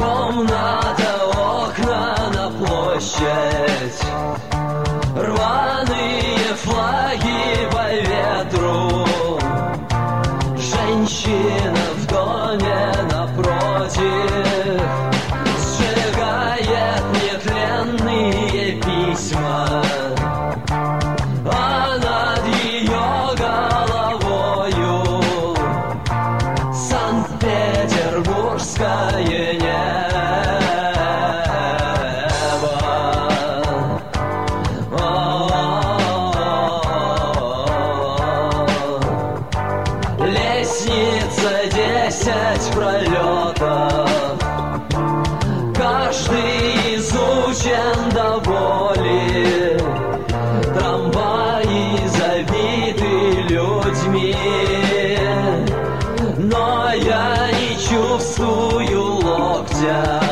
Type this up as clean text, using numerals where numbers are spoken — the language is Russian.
Комната, окна на площадь, рваные флаги по ветру. Женщина в доме напротив сжигает нетленные письма, а над ее головою Санкт-Петербургское небо. Лестница 10 пролетов, каждый изучен до боли. Трамваи забиты людьми, но я не чувствую локтя